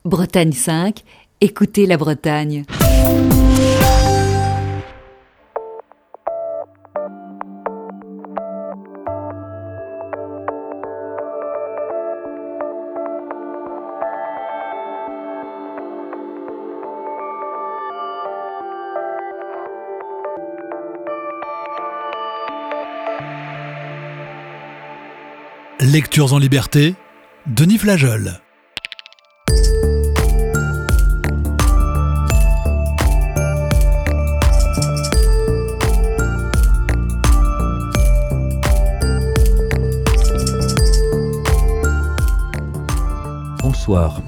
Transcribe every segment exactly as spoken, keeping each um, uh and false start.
Bretagne cinq, écoutez la Bretagne. Lectures en liberté, Denis Flageol. Bonsoir.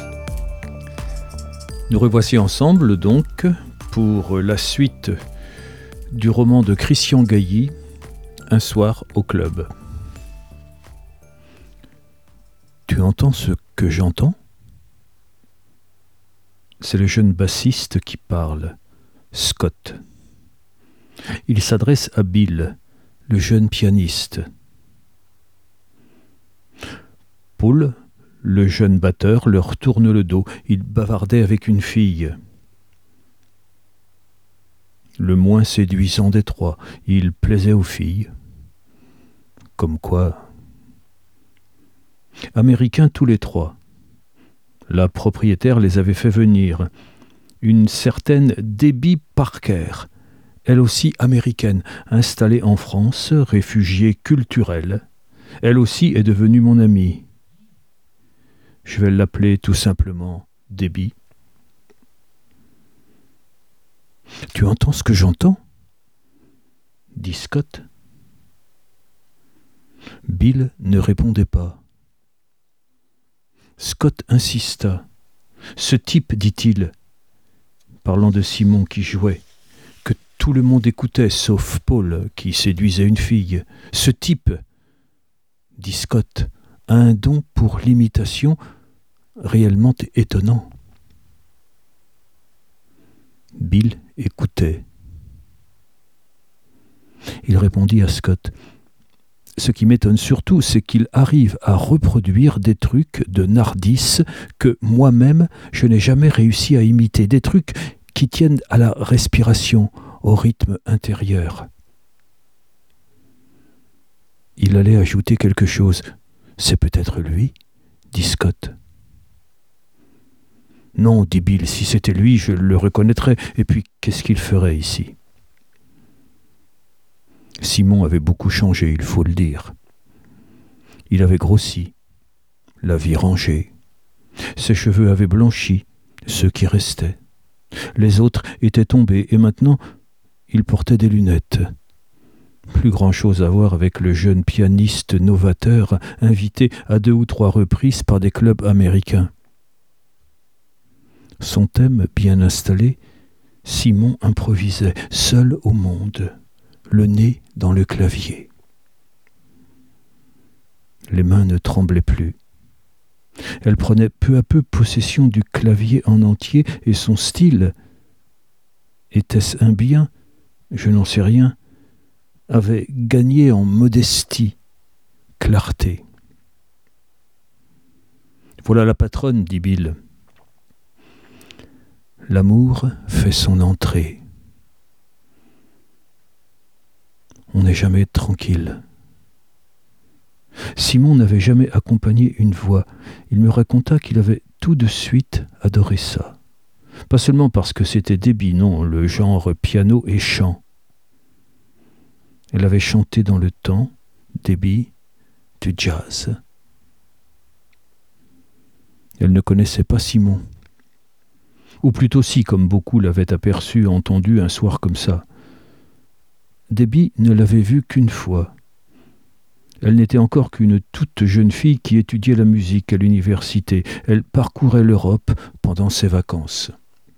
Nous revoici ensemble donc pour la suite du roman de Christian Gailly, Un soir au club. Tu entends ce que j'entends ? C'est le jeune bassiste qui parle, Scott. Il s'adresse à Bill, le jeune pianiste. Paul, le jeune batteur, leur tourne le dos. Il bavardait avec une fille. Le moins séduisant des trois, il plaisait aux filles. Comme quoi... Américains tous les trois. La propriétaire les avait fait venir. Une certaine Debbie Parker, elle aussi américaine, installée en France, réfugiée culturelle. Elle aussi est devenue mon amie. Je vais l'appeler tout simplement Debbie. « Tu entends ce que j'entends ?» dit Scott. Bill ne répondait pas. Scott insista. « Ce type, dit-il, parlant de Simon qui jouait, que tout le monde écoutait, sauf Paul, qui séduisait une fille. Ce type, dit Scott, a un don pour l'imitation réellement étonnant. » Bill écoutait. Il répondit à Scott. Ce qui m'étonne surtout, c'est qu'il arrive à reproduire des trucs de Nardis que moi-même, je n'ai jamais réussi à imiter, des trucs qui tiennent à la respiration, au rythme intérieur. Il allait ajouter quelque chose. « C'est peut-être lui ?» dit Scott. « Non, dit Bill, si c'était lui, je le reconnaîtrais. Et puis, qu'est-ce qu'il ferait ici ?» Simon avait beaucoup changé, il faut le dire. Il avait grossi, la vie rangée. Ses cheveux avaient blanchi, ceux qui restaient. Les autres étaient tombés et maintenant, il portait des lunettes. Plus grand-chose à voir avec le jeune pianiste novateur invité à deux ou trois reprises par des clubs américains. Son thème bien installé, Simon improvisait, seul au monde. Le nez dans le clavier. Les mains ne tremblaient plus. Elle prenait peu à peu possession du clavier en entier et son style, était-ce un bien ? Je n'en sais rien, avait gagné en modestie, clarté. « Voilà la patronne, dit Bill. L'amour fait son entrée. On n'est jamais tranquille. » Simon n'avait jamais accompagné une voix. Il me raconta qu'il avait tout de suite adoré ça. Pas seulement parce que c'était Debbie, non, le genre piano et chant. Elle avait chanté dans le temps, Debbie, du jazz. Elle ne connaissait pas Simon. Ou plutôt si, comme beaucoup l'avaient aperçu, entendu un soir comme ça. Debbie ne l'avait vue qu'une fois. Elle n'était encore qu'une toute jeune fille qui étudiait la musique à l'université. Elle parcourait l'Europe pendant ses vacances.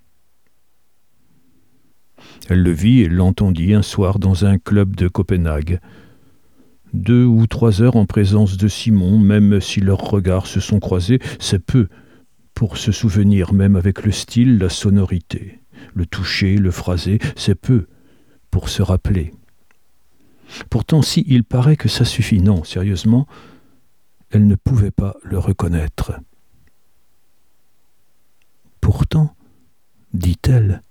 Elle le vit et l'entendit un soir dans un club de Copenhague. Deux ou trois heures en présence de Simon, même si leurs regards se sont croisés, c'est peu pour se souvenir, même avec le style, la sonorité, le toucher, le phrasé, c'est peu pour se rappeler. Pourtant, si il paraît que ça suffit, non, sérieusement, elle ne pouvait pas le reconnaître. dit-elle.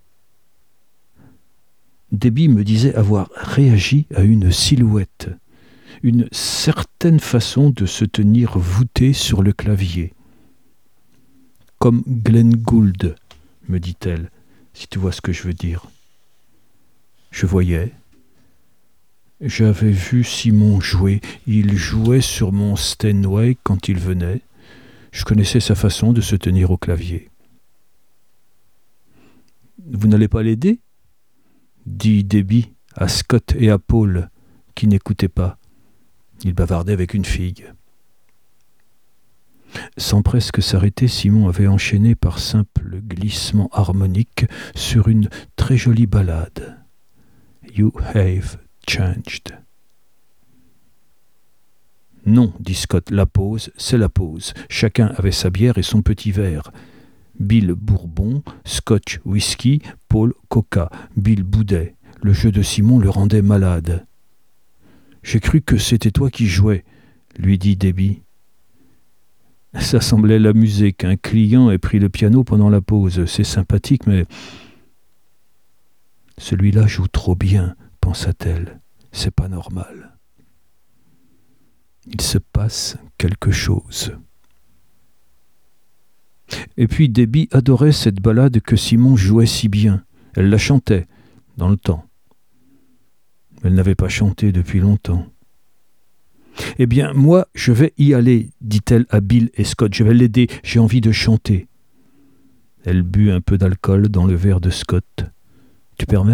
Debbie me disait avoir réagi à une silhouette, une certaine façon de se tenir voûtée sur le clavier. Comme Glenn Gould, me dit-elle, si tu vois ce que je veux dire. Je voyais. J'avais vu Simon jouer. Il jouait sur mon Steinway quand il venait. Je connaissais sa façon de se tenir au clavier. « Vous n'allez pas l'aider ?» dit Debbie à Scott et à Paul, qui n'écoutaient pas. Ils bavardaient avec une fille. Sans presque s'arrêter, Simon avait enchaîné par simple glissement harmonique sur une très jolie ballade. « You have changed ». « Non, dit Scott, la pause, c'est la pause. Chacun avait sa bière et son petit verre. Bill bourbon, Scotch whisky, Paul coca. Bill boudait. Le jeu de Simon le rendait malade. « J'ai cru que c'était toi qui jouais, » lui dit Debbie. Ça semblait l'amuser qu'un client ait pris le piano pendant la pause. C'est sympathique, mais... Celui-là joue trop bien, pensa-t-elle. C'est pas normal. Il se passe quelque chose. Et puis Debbie adorait cette ballade que Simon jouait si bien. Elle la chantait, dans le temps. Elle n'avait pas chanté depuis longtemps. « Eh bien, moi, je vais y aller, dit-elle à Bill et Scott. Je vais l'aider, j'ai envie de chanter. » Elle but un peu d'alcool dans le verre de Scott. « Tu permets ?»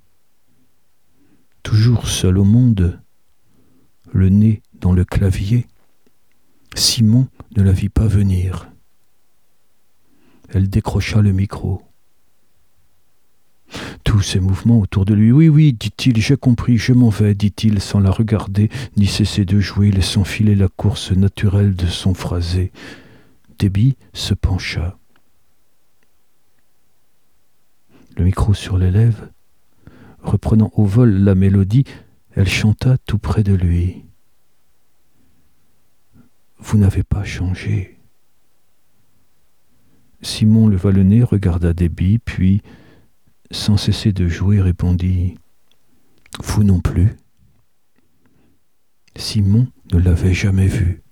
Toujours seul au monde, le nez dans le clavier, Simon ne la vit pas venir. Elle décrocha le micro. Tous ces mouvements autour de lui. « Oui, oui, dit-il, j'ai compris, je m'en vais, dit-il, sans la regarder, ni cesser de jouer, laissant filer la course naturelle de son phrasé. » Debbie se pencha. Le micro sur les lèvres, reprenant au vol la mélodie, elle chanta tout près de lui. « Vous n'avez pas changé. » Simon leva le nez, regarda Debbie, puis, sans cesser de jouer, répondit « Vous non plus. » Simon ne l'avait jamais vu.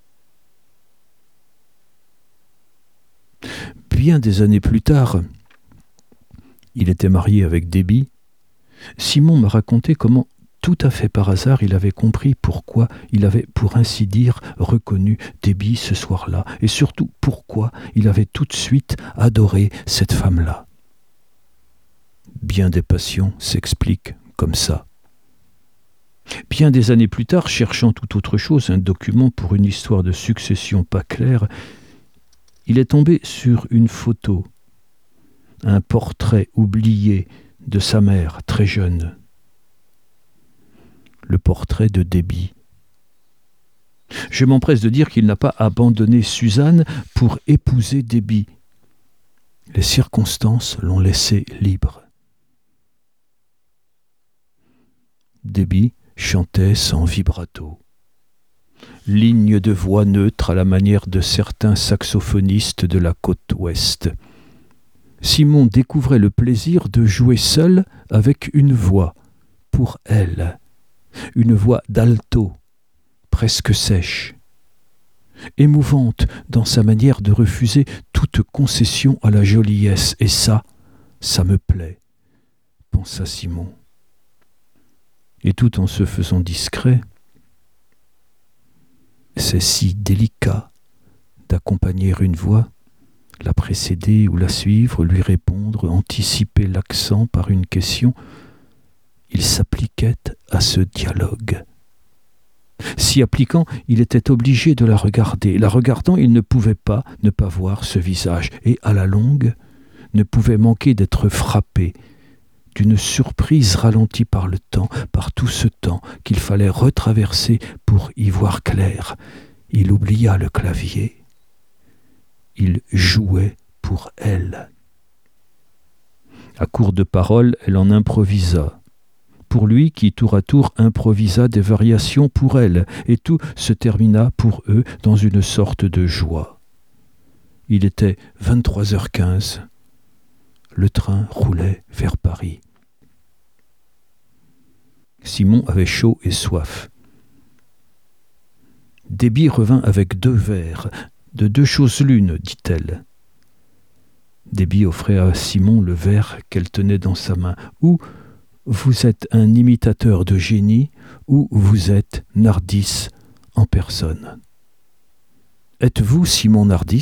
Bien des années plus tard, il était marié avec Debbie. Simon m'a raconté comment, tout à fait par hasard, il avait compris pourquoi il avait, pour ainsi dire, reconnu Debbie ce soir-là, et surtout pourquoi il avait tout de suite adoré cette femme-là. Bien des passions s'expliquent comme ça. Bien des années plus tard, cherchant tout autre chose, un document pour une histoire de succession pas claire, il est tombé sur une photo, un portrait oublié de sa mère très jeune. Le portrait de Debbie. Je m'empresse de dire qu'il n'a pas abandonné Suzanne pour épouser Debbie. Les circonstances l'ont laissé libre. Debbie chantait sans vibrato. Ligne de voix neutre à la manière de certains saxophonistes de la côte ouest. Simon découvrait le plaisir de jouer seul avec une voix, pour elle, une voix d'alto, presque sèche, émouvante dans sa manière de refuser toute concession à la joliesse, et ça, ça me plaît, pensa Simon. Et tout en se faisant discret, c'est si délicat d'accompagner une voix, la précéder ou la suivre, lui répondre, anticiper l'accent par une question. Il s'appliquait à ce dialogue. S'y appliquant, il était obligé de la regarder. La regardant, il ne pouvait pas ne pas voir ce visage, et à la longue, ne pouvait manquer d'être frappé d'une surprise ralentie par le temps, par tout ce temps qu'il fallait retraverser pour y voir clair. Il oublia le clavier. Il jouait pour elle. À court de paroles, elle en improvisa. Pour lui qui, tour à tour, improvisa des variations pour elle, et tout se termina pour eux dans une sorte de joie. Il était vingt-trois heures quinze. le train roulait vers Paris. Simon avait chaud et soif. Déby revint avec deux verres. De deux choses l'une, dit-elle. Déby offrait à Simon le verre qu'elle tenait dans sa main. Ou vous êtes un imitateur de génie, ou vous êtes Nardis en personne. Êtes-vous Simon Nardis ?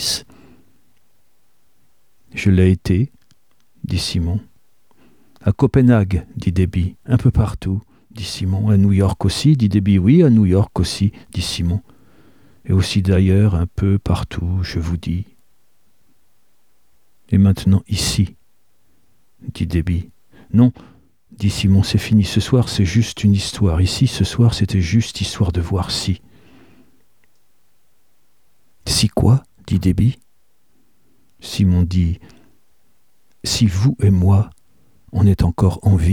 Je l'ai été, dit Simon. À Copenhague, dit Déby. Un peu partout, dit Simon. À New York aussi, dit Déby. Oui, à New York aussi, dit Simon. Et aussi d'ailleurs, un peu partout, je vous dis. Et maintenant ici, dit Déby. Non, dit Simon, c'est fini. Ce soir, c'est juste une histoire. Ici, ce soir, c'était juste histoire de voir si. Si quoi ? dit Déby. Simon dit, si vous et moi, on est encore en vie ?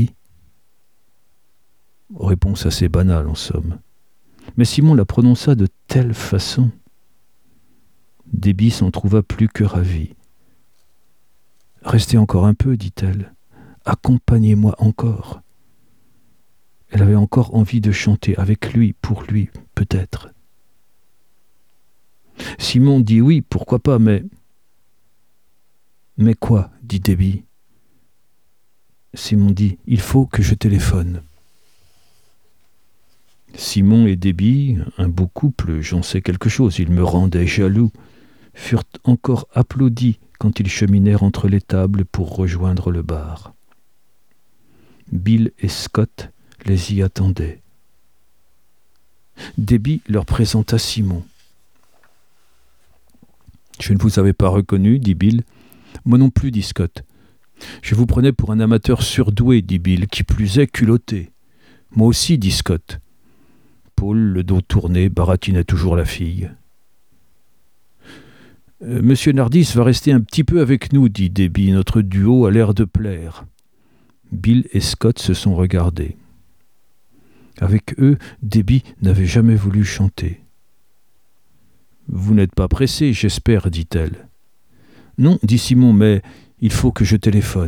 Réponse assez banale en somme. Mais Simon la prononça de telle façon. Déby s'en trouva plus que ravi. Restez encore un peu, dit-elle. Accompagnez-moi encore. Elle avait encore envie de chanter avec lui, pour lui, peut-être. Simon dit oui, pourquoi pas, mais... Mais quoi ? dit Déby. Simon dit, il faut que je téléphone. Simon et Déby, un beau couple, j'en sais quelque chose, ils me rendaient jaloux, furent encore applaudis quand ils cheminèrent entre les tables pour rejoindre le bar. Bill et Scott les y attendaient. Déby leur présenta Simon. « Je ne vous avais pas reconnu, dit Bill. »« Moi non plus, dit Scott. »« Je vous prenais pour un amateur surdoué, dit Bill, qui plus est culotté. »« Moi aussi, dit Scott. » Paul, le dos tourné, baratinait toujours la fille. Euh, « Monsieur Nardis va rester un petit peu avec nous, dit Déby. Notre duo a l'air de plaire. » Bill et Scott se sont regardés. Avec eux, Déby n'avait jamais voulu chanter. « Vous n'êtes pas pressé, j'espère, dit-elle. »« Non, dit Simon, mais il faut que je téléphone. »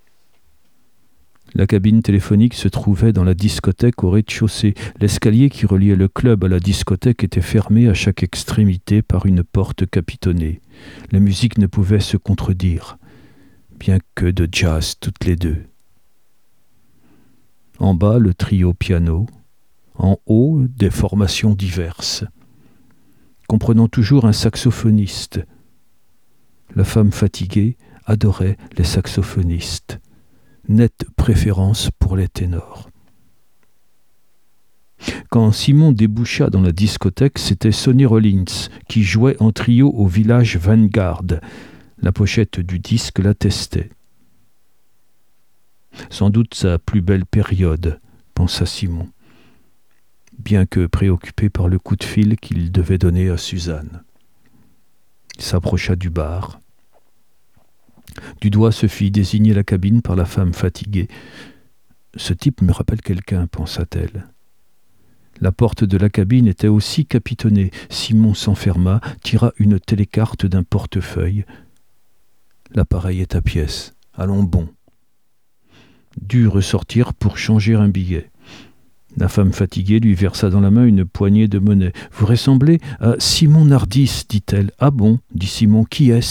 La cabine téléphonique se trouvait dans la discothèque au rez-de-chaussée. L'escalier qui reliait le club à la discothèque était fermé à chaque extrémité par une porte capitonnée. La musique ne pouvait se contredire, bien que de jazz toutes les deux. En bas, le trio piano. En haut, des formations diverses, comprenant toujours un saxophoniste. La femme fatiguée adorait les saxophonistes. Nette préférence pour les ténors. Quand Simon déboucha dans la discothèque, c'était Sonny Rollins qui jouait en trio au village Vanguard. La pochette du disque l'attestait. Sans doute sa plus belle période, pensa Simon, bien que préoccupé par le coup de fil qu'il devait donner à Suzanne. Il s'approcha du bar. Du doigt se fit désigner la cabine par la femme fatiguée. « Ce type me rappelle quelqu'un, pensa-t-elle. » La porte de la cabine était aussi capitonnée. Simon s'enferma, tira une télécarte d'un portefeuille. « L'appareil est à pièces. Allons bon. » Dut ressortir pour changer un billet. La femme fatiguée lui versa dans la main une poignée de monnaie. « Vous ressemblez à Simon Nardis, dit-elle. »« Ah bon, dit Simon, qui est-ce »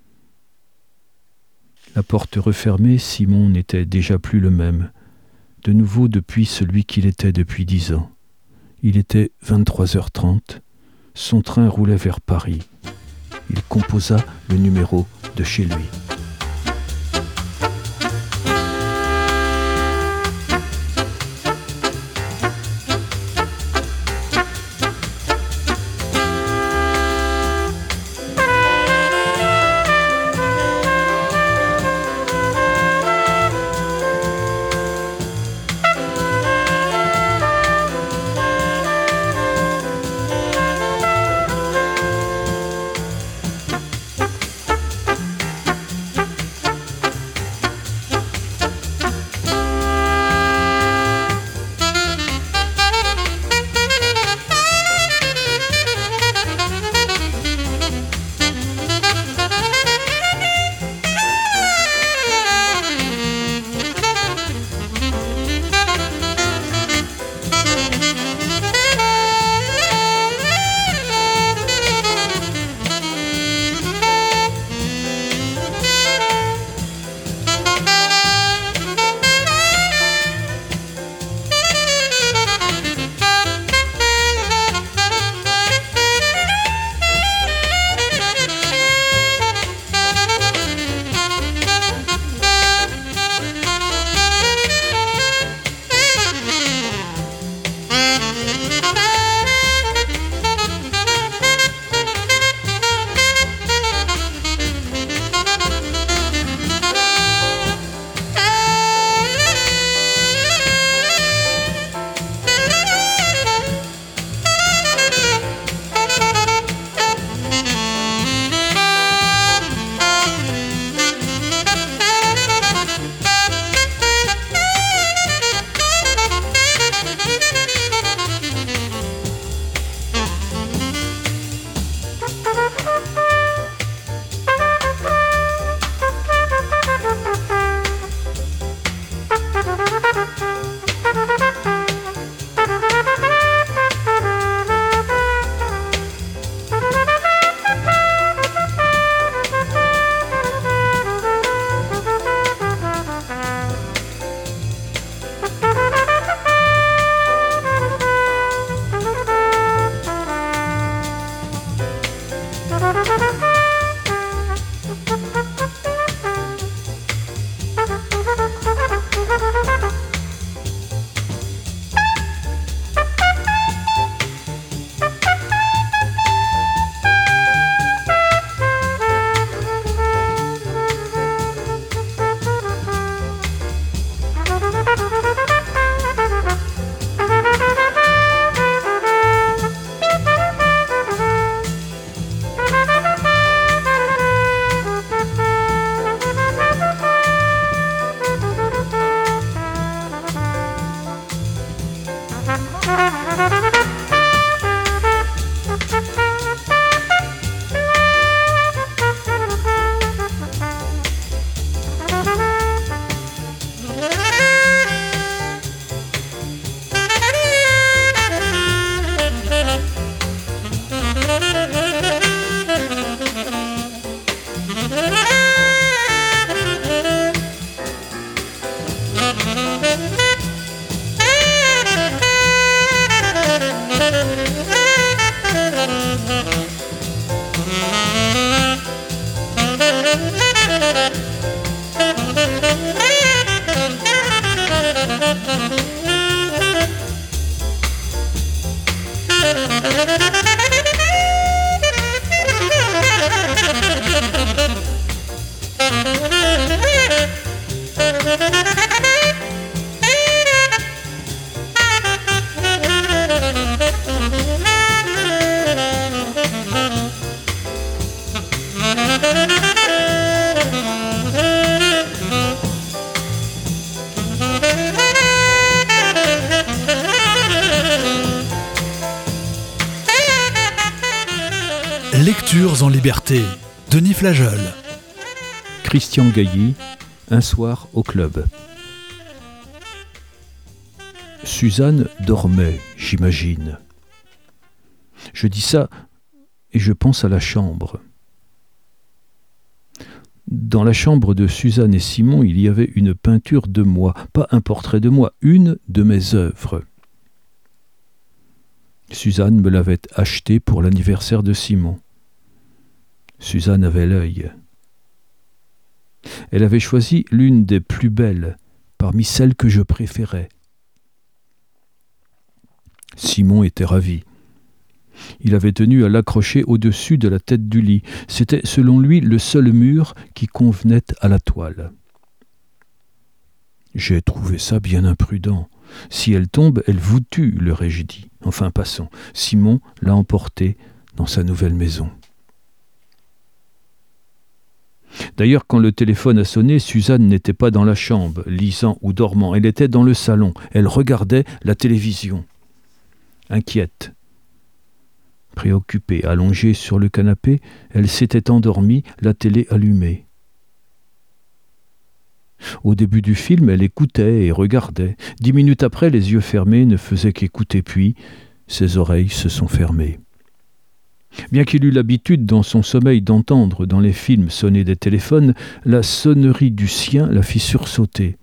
La porte refermée, Simon n'était déjà plus le même. De nouveau depuis celui qu'il était depuis dix ans. Il était vingt-trois heures trente. Son train roulait vers Paris. Il composa le numéro de chez lui. Lectures en liberté, Denis Flageol. Christian Gailly, un soir au club. Suzanne dormait, j'imagine. Je dis ça et je pense à la chambre. Dans la chambre de Suzanne et Simon, il y avait une peinture de moi, pas un portrait de moi, une de mes œuvres. Suzanne me l'avait achetée pour l'anniversaire de Simon. Suzanne avait l'œil. Elle avait choisi l'une des plus belles, parmi celles que je préférais. Simon était ravi. Il avait tenu à l'accrocher au-dessus de la tête du lit. C'était, selon lui, le seul mur qui convenait à la toile. J'ai trouvé ça bien imprudent. Si elle tombe, elle vous tue, leur ai-je dit. Enfin, passons. Simon l'a emportée dans sa nouvelle maison. D'ailleurs, quand le téléphone a sonné, Suzanne n'était pas dans la chambre, lisant ou dormant. Elle était dans le salon. Elle regardait la télévision. Inquiète. Préoccupée, allongée sur le canapé, elle s'était endormie, la télé allumée. Au début du film, elle écoutait et regardait. Dix minutes après, les yeux fermés ne faisaient qu'écouter, puis ses oreilles se sont fermées. Bien qu'il eût l'habitude dans son sommeil d'entendre dans les films sonner des téléphones, la sonnerie du sien la fit sursauter.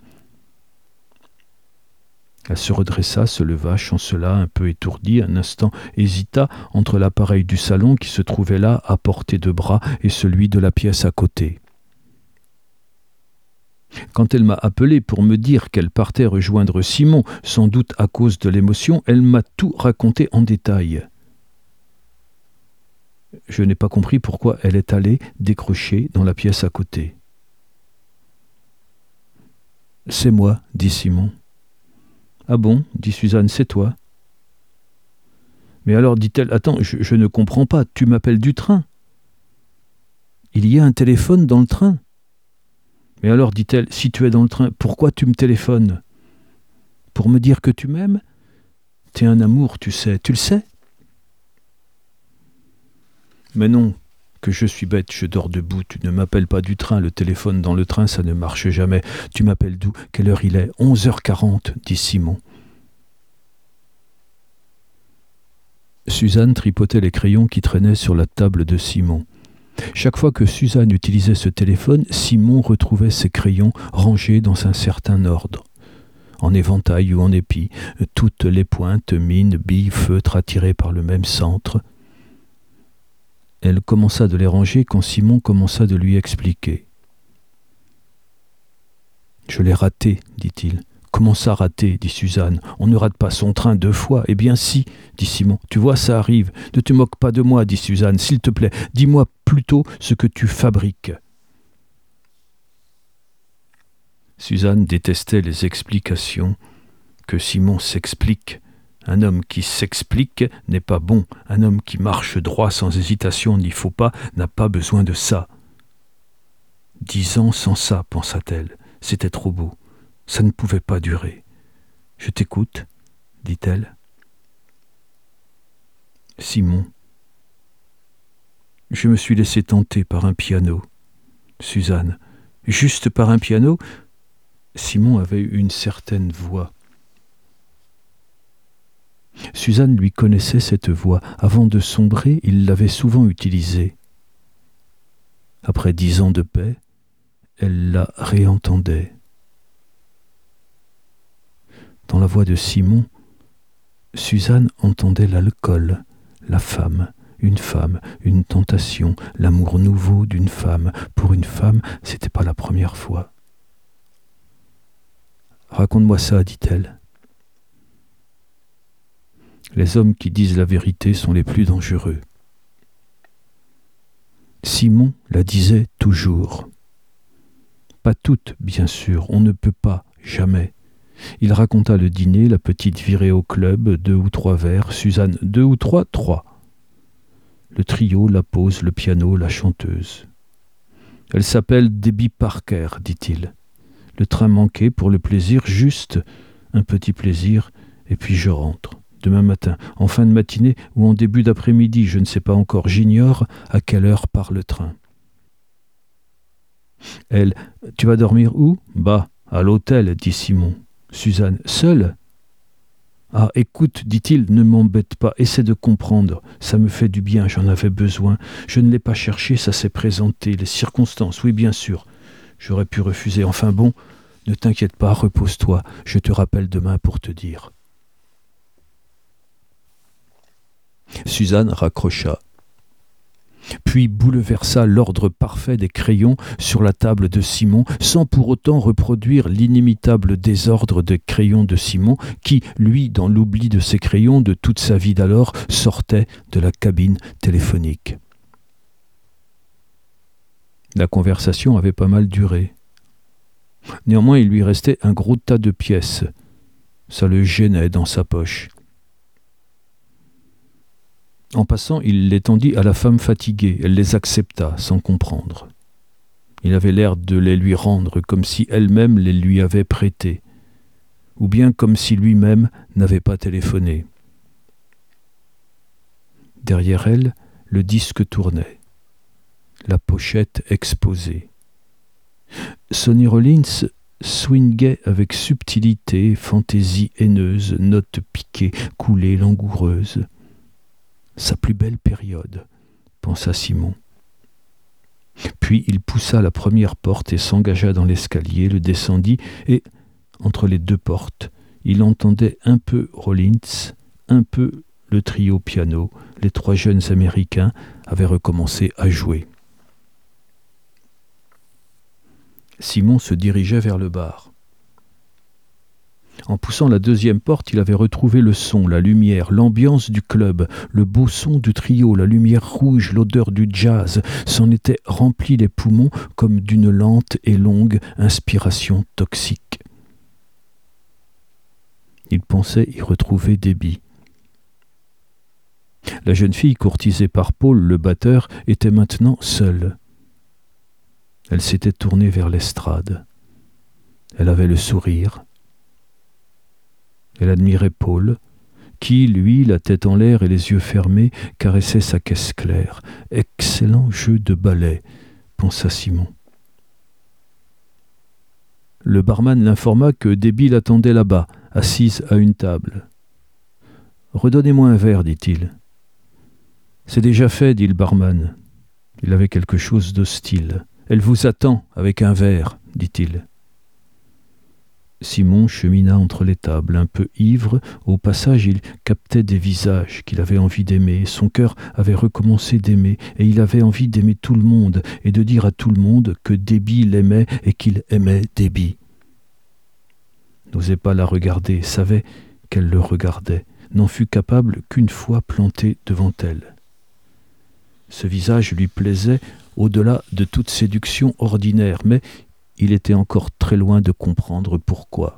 Elle se redressa, se leva, chancela, un peu étourdie, un instant hésita entre l'appareil du salon qui se trouvait là à portée de bras et celui de la pièce à côté. Quand elle m'a appelé pour me dire qu'elle partait rejoindre Simon, sans doute à cause de l'émotion, elle m'a tout raconté en détail. Je n'ai pas compris pourquoi elle est allée décrocher dans la pièce à côté. « C'est moi, dit Simon. »« Ah bon, dit Suzanne, c'est toi. »« Mais alors, dit-elle, attends, je, je ne comprends pas, tu m'appelles du train. »« Il y a un téléphone dans le train. »« Mais alors, dit-elle, si tu es dans le train, pourquoi tu me téléphones ? Pour me dire que tu m'aimes ? T'es un amour, tu sais, tu le sais ? Mais non, que je suis bête, je dors debout, tu ne m'appelles pas du train, le téléphone dans le train, ça ne marche jamais. Tu m'appelles d'où ? Quelle heure il est ? onze heures quarante, dit Simon. Suzanne tripotait les crayons qui traînaient sur la table de Simon. Chaque fois que Suzanne utilisait ce téléphone, Simon retrouvait ses crayons rangés dans un certain ordre. En éventail ou en épi, toutes les pointes, mines, billes, feutres attirées par le même centre. Elle commença de les ranger quand Simon commença de lui expliquer. « Je l'ai raté, dit-il. »« Comment ça raté ?» dit Suzanne. « On ne rate pas son train deux fois. »« Eh bien si, dit Simon. Tu vois, ça arrive. Ne te moque pas de moi, dit Suzanne. S'il te plaît, dis-moi plutôt ce que tu fabriques. » Suzanne détestait les explications. Que Simon s'explique. Un homme qui s'explique n'est pas bon. Un homme qui marche droit sans hésitation n'y faut pas, n'a pas besoin de ça. Dix ans sans ça, pensa-t-elle. C'était trop beau. Ça ne pouvait pas durer. Je t'écoute, dit-elle. Simon. Je me suis laissé tenter par un piano. Suzanne. Juste par un piano ? Simon avait une certaine voix. Suzanne lui connaissait cette voix. Avant de sombrer, il l'avait souvent utilisée. Après dix ans de paix, elle la réentendait. Dans la voix de Simon, Suzanne entendait l'alcool, la femme, une femme, une tentation, l'amour nouveau d'une femme. Pour une femme, c'était pas la première fois. « Raconte-moi ça, dit-elle. Les hommes qui disent la vérité sont les plus dangereux. » Simon la disait toujours. Pas toutes, bien sûr, on ne peut pas, jamais. Il raconta le dîner, la petite virée au club, deux ou trois verres, Suzanne, deux ou trois, trois. Le trio, la pause, le piano, la chanteuse. Elle s'appelle Debbie Parker, dit-il. Le train manquait pour le plaisir, juste un petit plaisir, et puis je rentre. Demain matin, en fin de matinée ou en début d'après-midi, je ne sais pas encore, j'ignore à quelle heure part le train. Elle, tu vas dormir où ? Bah, à l'hôtel, dit Simon. Suzanne, seule ? Ah, écoute, dit-il, ne m'embête pas, essaie de comprendre. Ça me fait du bien, j'en avais besoin. Je ne l'ai pas cherché, ça s'est présenté. Les circonstances, oui, bien sûr. J'aurais pu refuser. Enfin bon, ne t'inquiète pas, repose-toi. Je te rappelle demain pour te dire. Suzanne raccrocha, puis bouleversa l'ordre parfait des crayons sur la table de Simon, sans pour autant reproduire l'inimitable désordre des crayons de Simon, qui, lui, dans l'oubli de ses crayons de toute sa vie d'alors, sortait de la cabine téléphonique. La conversation avait pas mal duré. Néanmoins, il lui restait un gros tas de pièces. Ça le gênait dans sa poche. En passant, il les tendit à la femme fatiguée. Elle les accepta, sans comprendre. Il avait l'air de les lui rendre, comme si elle-même les lui avait prêtés, ou bien comme si lui-même n'avait pas téléphoné. Derrière elle, le disque tournait, la pochette exposée. Sonny Rollins swingait avec subtilité, fantaisie haineuse, notes piquées, coulées, langoureuses. Sa plus belle période, pensa Simon. Puis il poussa la première porte et s'engagea dans l'escalier, le descendit, et, entre les deux portes, il entendait un peu Rollins, un peu le trio piano. Les trois jeunes Américains avaient recommencé à jouer. Simon se dirigeait vers le bar. En poussant la deuxième porte, il avait retrouvé le son, la lumière, l'ambiance du club, le beau son du trio, la lumière rouge, l'odeur du jazz, s'en étaient remplis les poumons comme d'une lente et longue inspiration toxique. Il pensait y retrouver Debbie. La jeune fille courtisée par Paul, le batteur, était maintenant seule. Elle s'était tournée vers l'estrade. Elle avait le sourire. Elle admirait Paul, qui, lui, la tête en l'air et les yeux fermés, caressait sa caisse claire. Excellent jeu de ballet, pensa Simon. Le barman l'informa que Debbie l'attendait là-bas, assise à une table. « Redonnez-moi un verre, dit-il. »« C'est déjà fait, dit le barman. » Il avait quelque chose d'hostile. « Elle vous attend avec un verre, dit-il. » Simon chemina entre les tables, un peu ivre. Au passage, il captait des visages qu'il avait envie d'aimer. Son cœur avait recommencé d'aimer, et il avait envie d'aimer tout le monde, et de dire à tout le monde que Debbie l'aimait et qu'il aimait Debbie. N'osait pas la regarder, savait qu'elle le regardait, n'en fut capable qu'une fois planté devant elle. Ce visage lui plaisait au-delà de toute séduction ordinaire, mais il était encore très loin de comprendre pourquoi.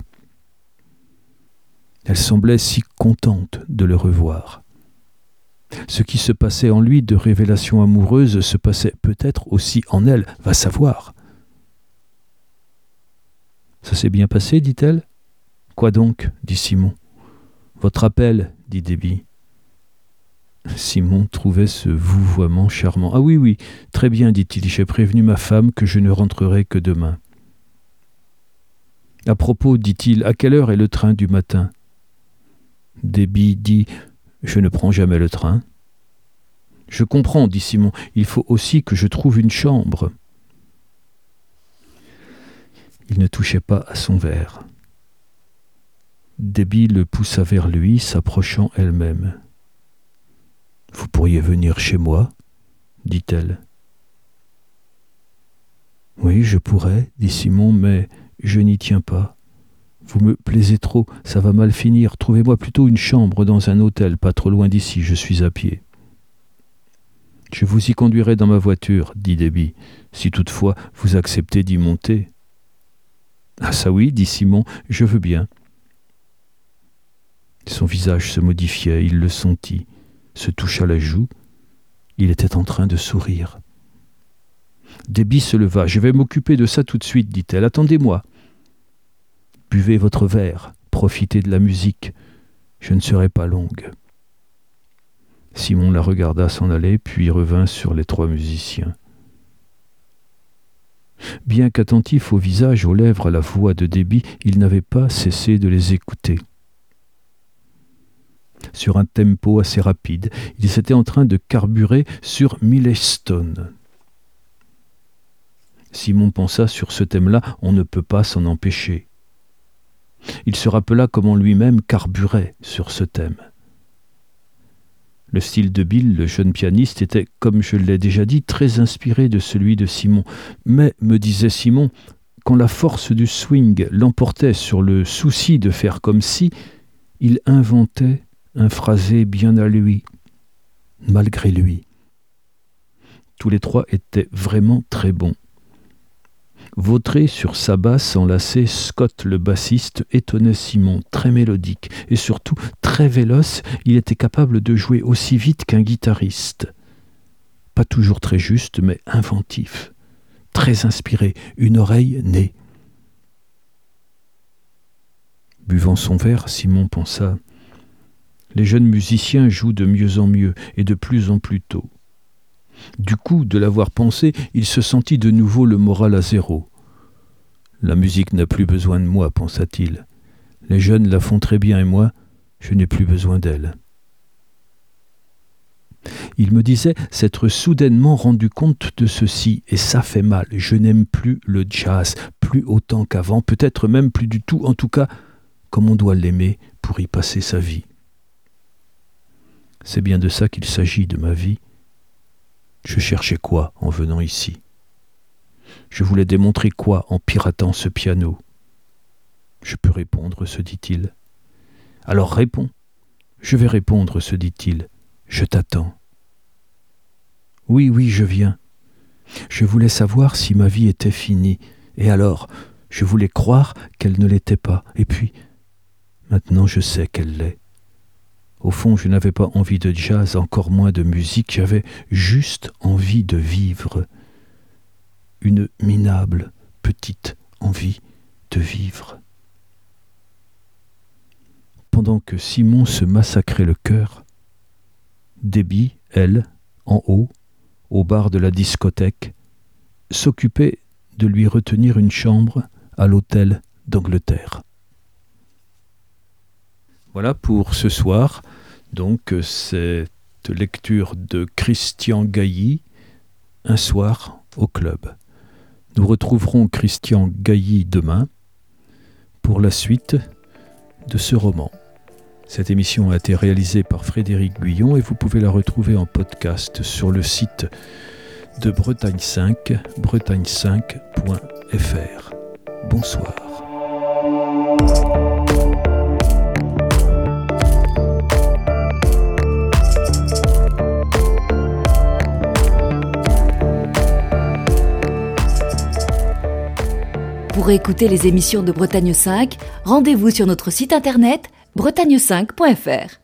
Elle semblait si contente de le revoir. Ce qui se passait en lui de révélation amoureuse se passait peut-être aussi en elle, va savoir. « Ça s'est bien passé, dit-elle. »« Quoi donc ?» dit Simon. « Votre appel, dit Debbie. » Simon trouvait ce vouvoiement charmant. « Ah oui, oui, très bien, dit-il, j'ai prévenu ma femme que je ne rentrerai que demain. » « À propos, dit-il, à quelle heure est le train du matin ?» Debbie dit « Je ne prends jamais le train. » Je comprends, dit Simon, il faut aussi que je trouve une chambre. Il ne touchait pas à son verre. Debbie le poussa vers lui, s'approchant elle-même. « Vous pourriez venir chez moi ?» dit-elle. « Oui, je pourrais, dit Simon, mais je n'y tiens pas. Vous me plaisez trop, ça va mal finir. Trouvez-moi plutôt une chambre dans un hôtel, pas trop loin d'ici, je suis à pied. » « Je vous y conduirai dans ma voiture, dit Debbie, si toutefois vous acceptez d'y monter. »« Ah ça oui, dit Simon, je veux bien. » Son visage se modifiait, il le sentit, se toucha la joue. Il était en train de sourire. Debbie se leva. « Je vais m'occuper de ça tout de suite, dit-elle. Attendez-moi. Buvez votre verre, profitez de la musique. Je ne serai pas longue. » Simon la regarda s'en aller, puis revint sur les trois musiciens. Bien qu'attentif au visage, aux lèvres, à la voix de Debbie, il n'avait pas cessé de les écouter. Sur un tempo assez rapide, ils étaient en train de carburer sur Milestone. Simon pensa sur ce thème-là, on ne peut pas s'en empêcher. Il se rappela comment lui-même carburait sur ce thème. Le style de Bill, le jeune pianiste, était, comme je l'ai déjà dit, très inspiré de celui de Simon. Mais, me disait Simon, quand la force du swing l'emportait sur le souci de faire comme si, il inventait un phrasé bien à lui, malgré lui. Tous les trois étaient vraiment très bons. Vautré sur sa basse enlacée, Scott le bassiste étonnait Simon, très mélodique et surtout très véloce, il était capable de jouer aussi vite qu'un guitariste. Pas toujours très juste, mais inventif, très inspiré, une oreille née. Buvant son verre, Simon pensa « Les jeunes musiciens jouent de mieux en mieux et de plus en plus tôt. » Du coup, de l'avoir pensé, il se sentit de nouveau le moral à zéro. « La musique n'a plus besoin de moi, pensa-t-il. Les jeunes la font très bien et moi, je n'ai plus besoin d'elle. » Il me disait s'être soudainement rendu compte de ceci, et ça fait mal. Je n'aime plus le jazz, plus autant qu'avant, peut-être même plus du tout, en tout cas, comme on doit l'aimer pour y passer sa vie. C'est bien de ça qu'il s'agit de ma vie. Je cherchais quoi en venant ici? Je voulais démontrer quoi en piratant ce piano? Je peux répondre, se dit-il. Alors réponds. Je vais répondre, se dit-il. Je t'attends. Oui, oui, je viens. Je voulais savoir si ma vie était finie. Et alors, je voulais croire qu'elle ne l'était pas. Et puis, maintenant je sais qu'elle l'est. Au fond, je n'avais pas envie de jazz, encore moins de musique, j'avais juste envie de vivre. Une minable, petite envie de vivre. Pendant que Simon se massacrait le cœur, Debbie, elle, en haut, au bar de la discothèque, s'occupait de lui retenir une chambre à l'hôtel d'Angleterre. Voilà pour ce soir, donc cette lecture de Christian Gailly, Un soir au club. Nous retrouverons Christian Gailly demain pour la suite de ce roman. Cette émission a été réalisée par Frédéric Guyon et vous pouvez la retrouver en podcast sur le site de Bretagne cinq, bretagne cinq point f r. Bonsoir. Pour écouter les émissions de Bretagne cinq, rendez-vous sur notre site internet bretagne cinq point f r.